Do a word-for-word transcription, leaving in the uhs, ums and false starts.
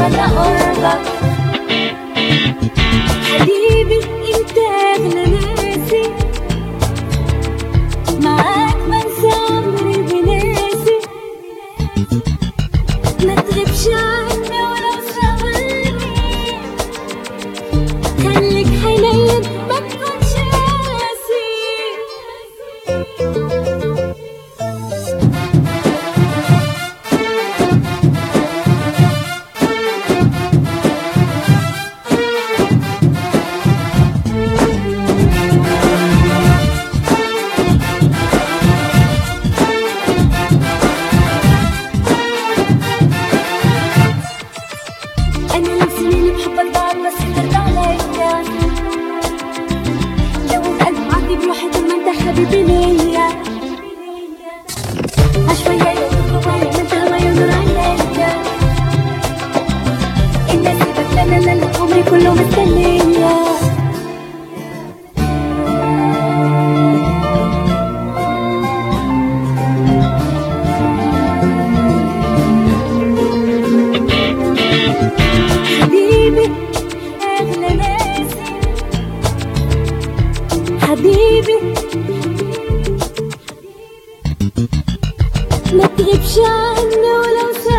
اتمنى قربك. حبيبي انت اغلى ناسي، معاك بنسى عمري بناسي. ما تغيبش عني ولو ثواني، خليك حنين ما تكونش قاسي. أنا لو سنيني بحبك بعد بس ترجع ليا، لو القلب عندي بروحي طول ما انت حبيبي ليا. عشوية يوم جوايا ما انت هوايا ونور عينيا. إني أسيبك لا لا لا لا عمري كله مستنية. حبيبي أغلى ناسي، حبيبي ما تغيبش عني ولو